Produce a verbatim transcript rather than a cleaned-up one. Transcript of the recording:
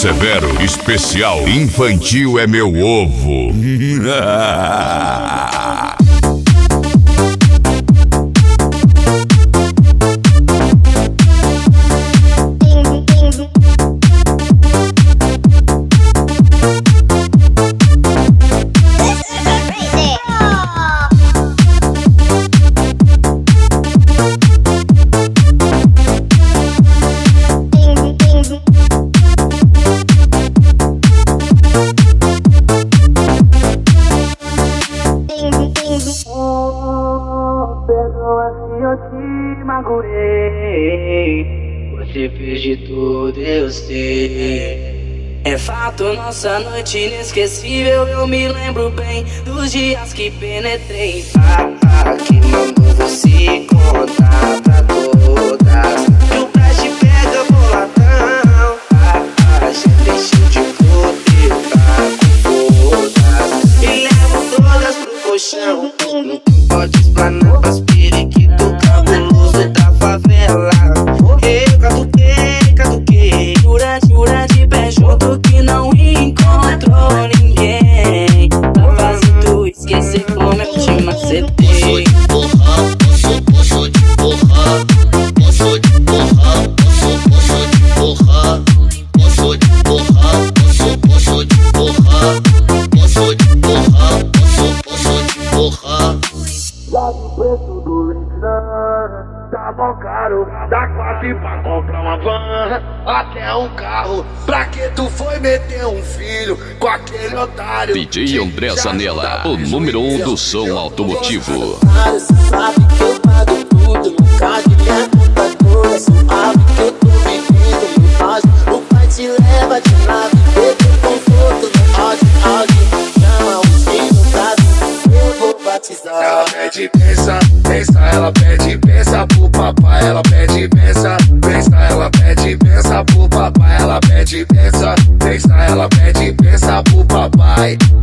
Severo, especial infantil é meu ovo. Você fez de tudo, eu sei. É fato, nossa noite inesquecível. Eu me lembro bem dos dias que penetrei. Ah, que mandou você contar pra todas que o Brad pega boladão. Ah, já deixou de poder tá com todas e levo todas pro colchão. Não pode explanar pras periquitos cabuloso da favela. Eu catuquei, catuquei, jura, jura de pé junto que não encontrou ninguém pra fazer tu esquecer como eu te macetei. Posso de porra, posso, posso de porra, posso de porra, posso, posso de porra, posso de porra, posso, posso de porra, posso de porra, posso, posso de porra. Sabe o preço do litrão? Tá bom caro, dá quase pra comprar uma van, até um carro. Pra que tu foi meter um filho com aquele otário? D J André Zanella, o número um do som automotivo. Cê sabe que eu pago tudo, nunca de minha conta toda. Sabe que eu tô vivendo no auge. O pai te leva de nave, vê teu conforto no áudio, áudio. Chama o filho pra mim, eu vou batizar. Ela pede pensa, pensa, ela pede pensa pro papai. Ela pede pensa, pensa, ela pede pensa pro papai. Ela pede pensa, pensa, ela pede pensa pro papai.